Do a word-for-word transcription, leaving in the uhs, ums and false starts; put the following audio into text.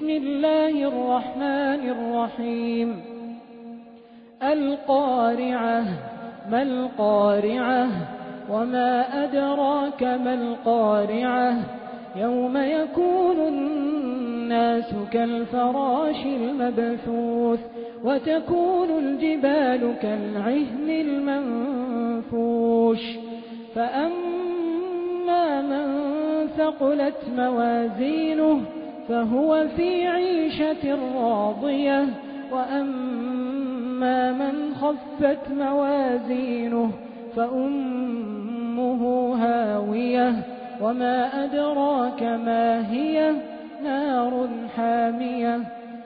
بسم الله الرحمن الرحيم القارعة ما القارعة وما أدراك ما القارعة يوم يكون الناس كالفراش المبثوث وتكون الجبال كالعهن المنفوش فأما من ثقلت موازينه فهو في عيشة راضية وأما من خفت موازينه فأمه هاوية وما أدراك ما هي نار حامية